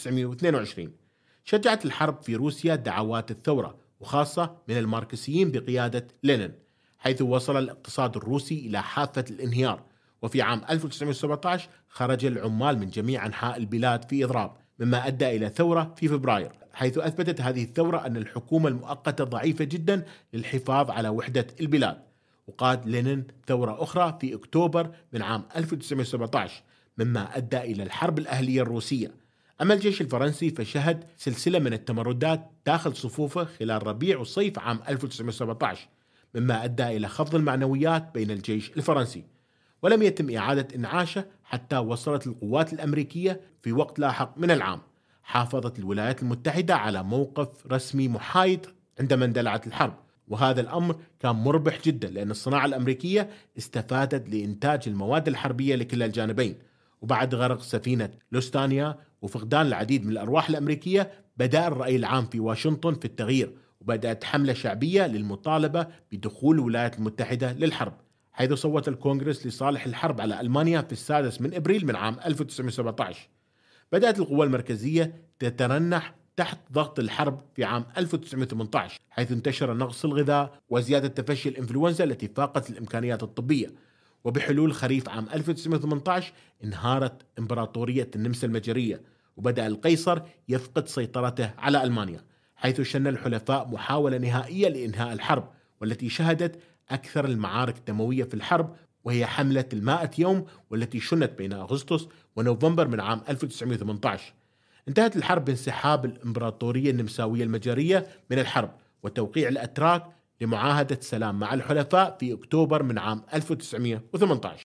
1922. شجعت الحرب في روسيا دعوات الثورة، وخاصة من الماركسيين بقيادة لينين، حيث وصل الاقتصاد الروسي إلى حافة الانهيار. وفي عام 1917 خرج العمال من جميع أنحاء البلاد في إضراب، مما أدى إلى ثورة في فبراير، حيث أثبتت هذه الثورة أن الحكومة المؤقتة ضعيفة جدا للحفاظ على وحدة البلاد. وقاد لينين ثورة أخرى في أكتوبر من عام 1917، مما أدى إلى الحرب الأهلية الروسية. أما الجيش الفرنسي فشهد سلسلة من التمردات داخل صفوفه خلال ربيع وصيف عام 1917، مما أدى إلى خفض المعنويات بين الجيش الفرنسي، ولم يتم إعادة إنعاشه حتى وصلت القوات الأمريكية في وقت لاحق من العام. حافظت الولايات المتحدة على موقف رسمي محايد عندما اندلعت الحرب، وهذا الأمر كان مربح جدا لأن الصناعة الأمريكية استفادت لإنتاج المواد الحربية لكلا الجانبين. وبعد غرق سفينة لوستانيا وفقدان العديد من الأرواح الأمريكية بدأ الرأي العام في واشنطن في التغيير، وبدأت حملة شعبية للمطالبة بدخول الولايات المتحدة للحرب، حيث صوت الكونغرس لصالح الحرب على ألمانيا في 6 أبريل من عام 1917. بدأت القوى المركزية تترنح تحت ضغط الحرب في عام 1918، حيث انتشر نقص الغذاء وزيادة تفشي الإنفلونزا التي فاقت الإمكانيات الطبية. وبحلول خريف عام 1918 انهارت إمبراطورية النمسا المجرية، وبدأ القيصر يفقد سيطرته على ألمانيا، حيث شن الحلفاء محاولة نهائية لإنهاء الحرب، والتي شهدت أكثر المعارك الدموية في الحرب، وهي حملة 100 يوم، والتي شنت بين أغسطس ونوفمبر من عام 1918. انتهت الحرب بانسحاب الإمبراطورية النمساوية المجرية من الحرب وتوقيع الأتراك لمعاهدة سلام مع الحلفاء في أكتوبر من عام 1918.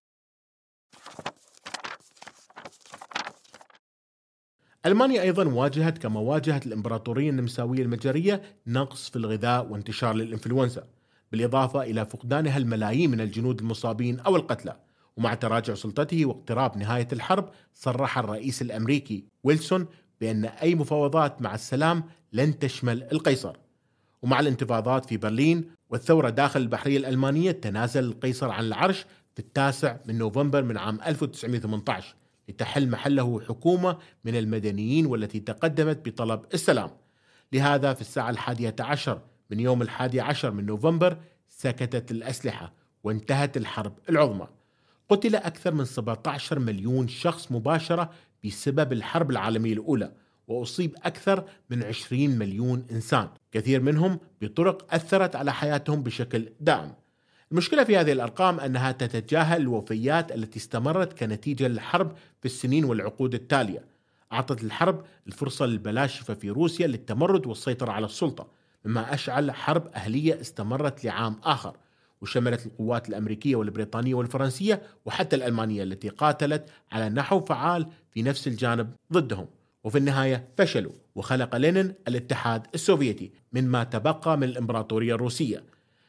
ألمانيا أيضا واجهت كما واجهت الإمبراطورية النمساوية المجرية نقص في الغذاء وانتشار للإنفلونزا، بالإضافة إلى فقدانها الملايين من الجنود المصابين أو القتلى. ومع تراجع سلطته واقتراب نهاية الحرب صرح الرئيس الأمريكي ويلسون بأن أي مفاوضات مع السلام لن تشمل القيصر. ومع الانتفاضات في برلين والثورة داخل البحرية الألمانية تنازل القيصر عن العرش في 9 نوفمبر من عام 1918 لتحل محله حكومة من المدنيين والتي تقدمت بطلب السلام. لهذا في الساعة 11 من يوم 11 من نوفمبر سكتت الأسلحة وانتهت الحرب العظمى. قتل أكثر من 17 مليون شخص مباشرة بسبب الحرب العالمية الأولى، وأصيب أكثر من 20 مليون إنسان، كثير منهم بطرق أثرت على حياتهم بشكل دائم. المشكلة في هذه الأرقام أنها تتجاهل الوفيات التي استمرت كنتيجة للحرب في السنين والعقود التالية. أعطت الحرب الفرصة للبلاشفة في روسيا للتمرد والسيطرة على السلطة، مما أشعل حرب أهلية استمرت لعام آخر، وشملت القوات الأمريكية والبريطانية والفرنسية وحتى الألمانية التي قاتلت على نحو فعال في نفس الجانب ضدهم. وفي النهاية فشلوا، وخلق لينين الاتحاد السوفيتي مما تبقى من الإمبراطورية الروسية.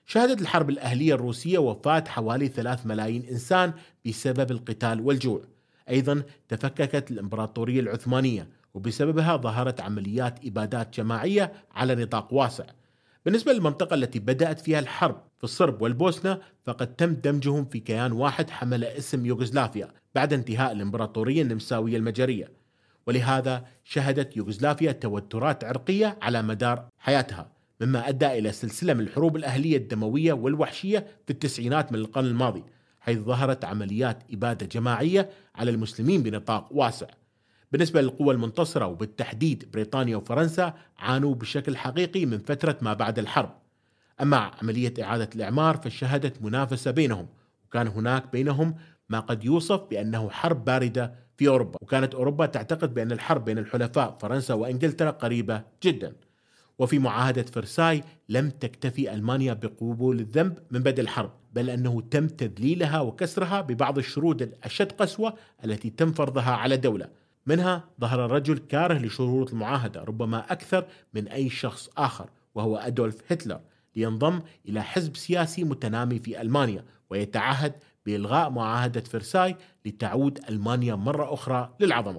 شهدت الحرب الأهلية الروسية وفاة حوالي 3 ملايين إنسان بسبب القتال والجوع. أيضا تفككت الإمبراطورية العثمانية، وبسببها ظهرت عمليات إبادات جماعية على نطاق واسع. بالنسبة للمنطقة التي بدأت فيها الحرب في الصرب والبوسنة، فقد تم دمجهم في كيان واحد حمل اسم يوغوسلافيا بعد انتهاء الإمبراطورية النمساوية المجرية، ولهذا شهدت يوغوسلافيا توترات عرقية على مدار حياتها، مما أدى إلى سلسلة من الحروب الأهلية الدموية والوحشية في التسعينات من القرن الماضي، حيث ظهرت عمليات إبادة جماعية على المسلمين بنطاق واسع. بالنسبة للقوى المنتصرة وبالتحديد بريطانيا وفرنسا، عانوا بشكل حقيقي من فترة ما بعد الحرب. أما عملية إعادة الإعمار فشهدت منافسة بينهم، وكان هناك بينهم ما قد يوصف بأنه حرب باردة في أوروبا، وكانت أوروبا تعتقد بأن الحرب بين الحلفاء فرنسا وإنجلترا قريبة جدا. وفي معاهدة فرساي لم تكتفي ألمانيا بقبول الذنب من بدء الحرب، بل أنه تم تذليلها وكسرها ببعض الشروط الأشد قسوة التي تم فرضها على دولة. منها ظهر الرجل كاره لشروط المعاهدة ربما أكثر من أي شخص آخر، وهو أدولف هتلر، لينضم إلى حزب سياسي متنامي في ألمانيا ويتعهد بإلغاء معاهدة فرساي لتعود ألمانيا مرة أخرى للعظمة.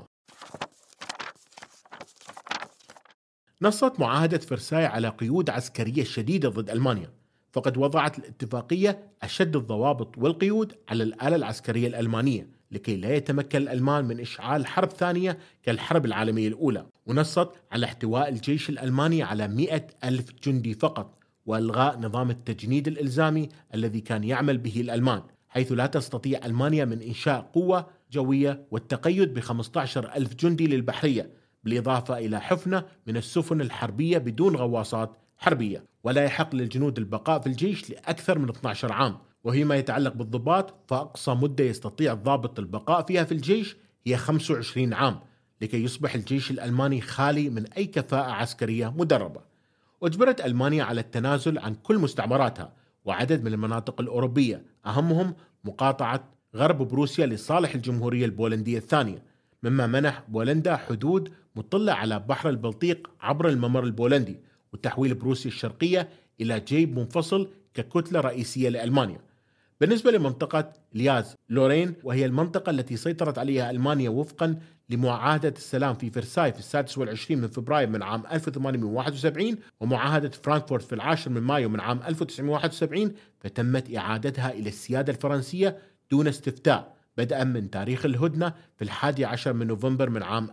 نصت معاهدة فرساي على قيود عسكرية شديدة ضد ألمانيا، فقد وضعت الاتفاقية أشد الضوابط والقيود على الآلة العسكرية الألمانية لكي لا يتمكن الألمان من إشعال حرب ثانية كالحرب العالمية الأولى، ونصت على احتواء الجيش الألماني على 100,000 جندي فقط، وإلغاء نظام التجنيد الإلزامي الذي كان يعمل به الألمان، حيث لا تستطيع ألمانيا من إنشاء قوة جوية، والتقيد ب15,000 جندي للبحرية، بالإضافة إلى حفنة من السفن الحربية بدون غواصات حربية، ولا يحق للجنود البقاء في الجيش لأكثر من 12 عام. وفيما يتعلق بالضباط، فأقصى مدة يستطيع الضابط البقاء فيها في الجيش هي 25 عام، لكي يصبح الجيش الألماني خالي من أي كفاءة عسكرية مدربة. أجبرت ألمانيا على التنازل عن كل مستعمراتها وعدد من المناطق الأوروبية، أهمهم مقاطعة غرب بروسيا لصالح الجمهورية البولندية الثانية، مما منح بولندا حدود مطلة على بحر البلطيق عبر الممر البولندي، وتحويل بروسيا الشرقية إلى جيب منفصل ككتلة رئيسية لألمانيا. بالنسبة لمنطقة لياز لورين، وهي المنطقة التي سيطرت عليها ألمانيا وفقا لمعاهدة السلام في فرساي في 26 من فبراير من عام 1871 ومعاهدة فرانكفورت في 10 من مايو من عام 1971، فتمت إعادتها إلى السيادة الفرنسية دون استفتاء بدءا من تاريخ الهدنة في 11 من نوفمبر من عام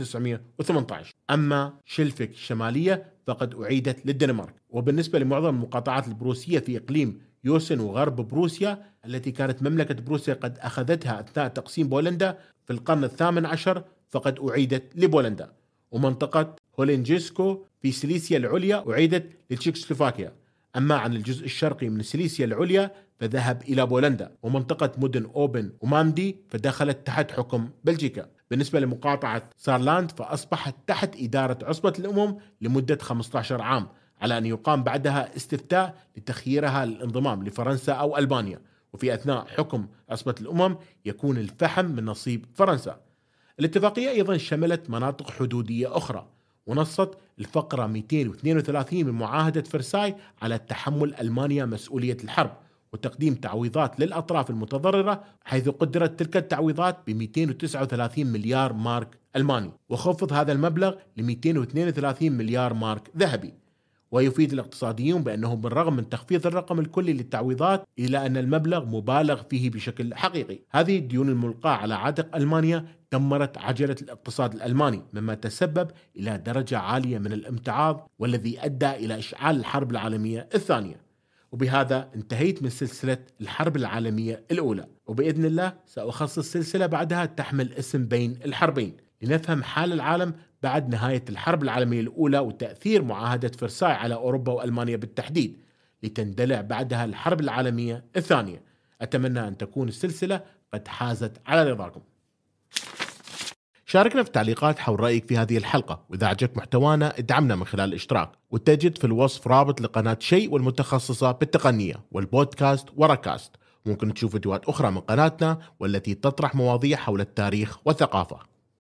1918. أما شلفك الشمالية فقد أعيدت للدنمارك. وبالنسبة لمعظم المقاطعات البروسية في إقليم يوسن وغرب بروسيا التي كانت مملكة بروسيا قد أخذتها أثناء تقسيم بولندا في القرن ال18، فقد أعيدت لبولندا. ومنطقة هولينجيسكو في سيليسيا العليا أعيدت لتشيكوسلوفاكيا. أما عن الجزء الشرقي من سيليسيا العليا فذهب إلى بولندا، ومنطقة مدن أوبن وماندي فدخلت تحت حكم بلجيكا. بالنسبة لمقاطعة سارلاند فأصبحت تحت إدارة عصبة الأمم لمدة 15 عام، على أن يقام بعدها استفتاء لتخييرها للانضمام لفرنسا أو ألبانيا، وفي أثناء حكم عصبة الأمم يكون الفحم من نصيب فرنسا. الاتفاقية أيضا شملت مناطق حدودية أخرى، ونصت الفقرة 232 من معاهدة فرساي على تحمل ألمانيا مسؤولية الحرب وتقديم تعويضات للأطراف المتضررة، حيث قدرت تلك التعويضات ب 239 مليار مارك ألماني، وخفض هذا المبلغ ل 232 مليار مارك ذهبي. ويفيد الاقتصاديون بأنه بالرغم من تخفيض الرقم الكلي للتعويضات إلا أن المبلغ مبالغ فيه بشكل حقيقي. هذه الديون الملقاة على عاتق ألمانيا دمرت عجلة الاقتصاد الألماني، مما تسبب إلى درجة عالية من الامتعاض، والذي أدى إلى إشعال الحرب العالمية الثانية. وبهذا انتهيت من سلسلة الحرب العالمية الأولى، وبإذن الله سأخصص سلسلة بعدها تحمل اسم بين الحربين، لنفهم حال العالم بعد نهاية الحرب العالمية الأولى وتأثير معاهدة فرساي على أوروبا وألمانيا بالتحديد، لتندلع بعدها الحرب العالمية الثانية. أتمنى أن تكون السلسلة قد حازت على رضاكم. شاركنا في التعليقات حول رأيك في هذه الحلقة، وإذا عجبك محتوانا ادعمنا من خلال الاشتراك، وتجد في الوصف رابط لقناة شيء والمتخصصة بالتقنية والبودكاست وركاست. ممكن تشوف فيديوهات أخرى من قناتنا والتي تطرح مواضيع حول التاريخ والثقافة.